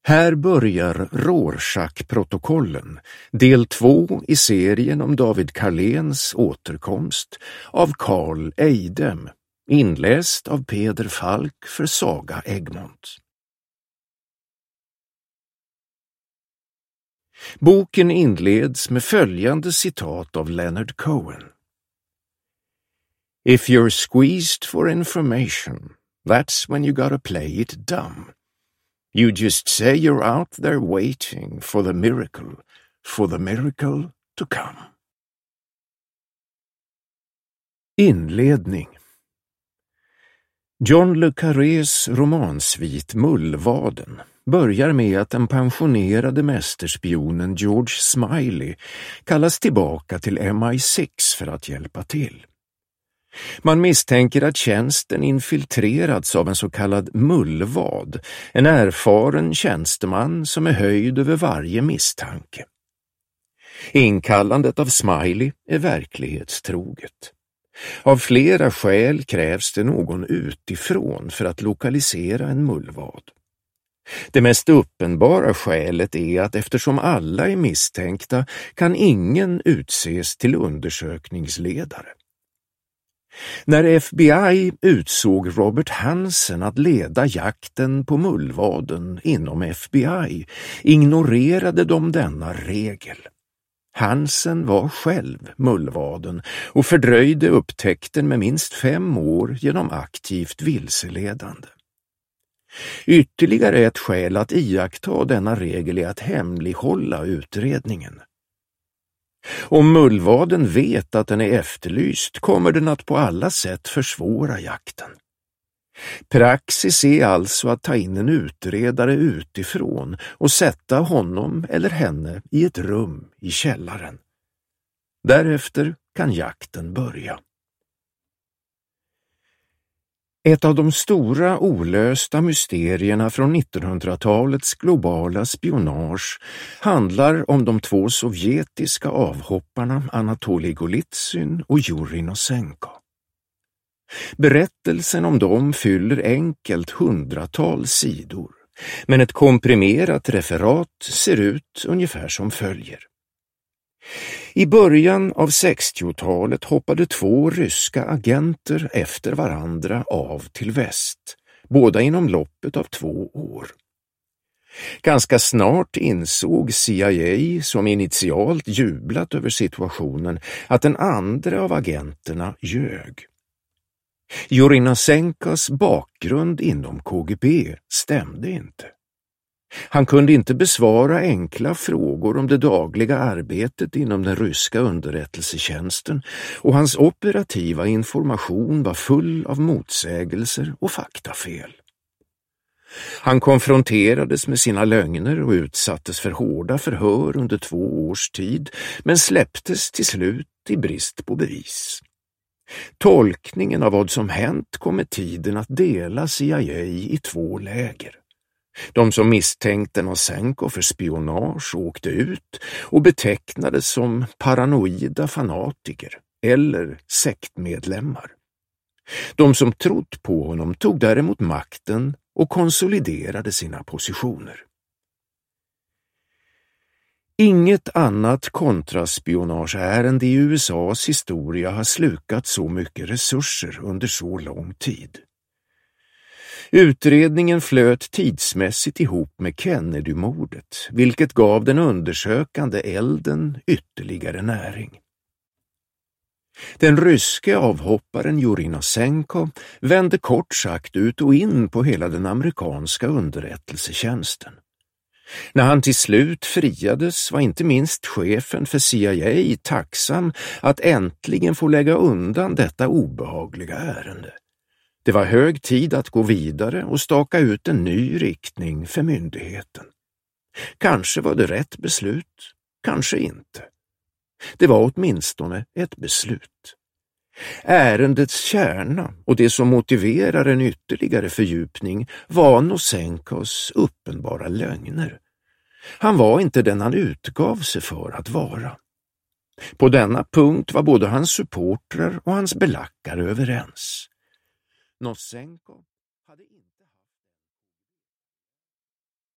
Här börjar Rorschach-protokollen, del 2 i serien om David Carléns återkomst av Carl Eidem, inläst av Peder Falk för Saga Egmont. Boken inleds med följande citat av Leonard Cohen. If you're squeezed for information, that's when you gotta play it dumb. You just say you're out there waiting for the miracle to come. Inledning. John le Carrés romansvit Mullvaden börjar med att den pensionerade mästerspionen George Smiley kallas tillbaka till MI6 för att hjälpa till. Man misstänker att tjänsten infiltrerats av en så kallad mullvad, en erfaren tjänsteman som är höjd över varje misstanke. Inkallandet av Smiley är verklighetstroget. Av flera skäl krävs det någon utifrån för att lokalisera en mullvad. Det mest uppenbara skälet är att eftersom alla är misstänkta kan ingen utses till undersökningsledare. När FBI utsåg Robert Hansen att leda jakten på mullvaden inom FBI ignorerade de denna regel. Hansen var själv mullvaden och fördröjde upptäckten med minst 5 år genom aktivt vilseledande. Ytterligare ett skäl att iaktta denna regel är att hemlighålla utredningen. Om mullvaden vet att den är efterlyst kommer den att på alla sätt försvåra jakten. Praxis är alltså att ta in en utredare utifrån och sätta honom eller henne i ett rum i källaren. Därefter kan jakten börja. Ett av de stora olösta mysterierna från 1900-talets globala spionage handlar om de 2 sovjetiska avhopparna Anatolij Golitsyn och Jurij Nosenko. Berättelsen om dem fyller enkelt 100-tals sidor, men ett komprimerat referat ser ut ungefär som följer. I början av 60-talet hoppade 2 ryska agenter efter varandra av till väst, båda inom loppet av 2 år. Ganska snart insåg CIA, som initialt jublat över situationen, att den andra av agenterna ljög. Jurij Nosenkos bakgrund inom KGB stämde inte. Han kunde inte besvara enkla frågor om det dagliga arbetet inom den ryska underrättelsetjänsten och hans operativa information var full av motsägelser och faktafel. Han konfronterades med sina lögner och utsattes för hårda förhör under 2 års tid men släpptes till slut i brist på bevis. Tolkningen av vad som hänt kom med tiden att dela CIA i 2 läger. De som misstänkte Nosenko för spionage åkte ut och betecknades som paranoida fanatiker eller sektmedlemmar. De som trott på honom tog däremot makten och konsoliderade sina positioner. Inget annat kontraspionageärende i USAs historia har slukat så mycket resurser under så lång tid. Utredningen flöt tidsmässigt ihop med Kennedy-mordet, vilket gav den undersökande elden ytterligare näring. Den ryske avhopparen Jurij Nosenko vände kort sagt ut och in på hela den amerikanska underrättelsetjänsten. När han till slut friades var inte minst chefen för CIA tacksam att äntligen få lägga undan detta obehagliga ärende. Det var hög tid att gå vidare och staka ut en ny riktning för myndigheten. Kanske var det rätt beslut, kanske inte. Det var åtminstone ett beslut. Ärendets kärna och det som motiverar en ytterligare fördjupning var Nosenkos uppenbara lögner. Han var inte den han utgav sig för att vara. På denna punkt var både hans supportrar och hans belackare överens. Nosenko hade inte